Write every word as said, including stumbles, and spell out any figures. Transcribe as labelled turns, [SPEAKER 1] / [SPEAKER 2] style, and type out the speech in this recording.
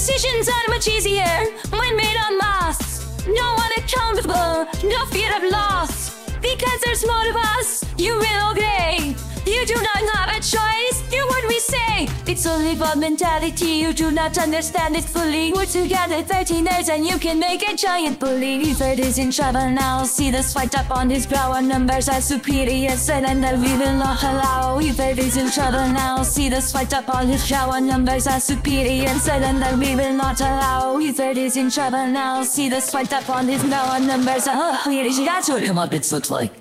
[SPEAKER 1] Decisions are much easier when made en masse. No one accountable, no fear of loss. Because there's more of us, you will obey. You do not have a choice, hear what we say. It's a live-up mentality, you do not understand it fully. We're together thirteen years and you can make a giant bully. Third is in trouble now, see the swipe up on his brow. Our numbers are superior, said and that we will not allow. Third is in trouble now, see the swipe up on his brow. Our numbers are superior, said and that we will not allow. Third is in trouble now, see the swipe up on his brow. Our numbers are... That's what him up it looks like.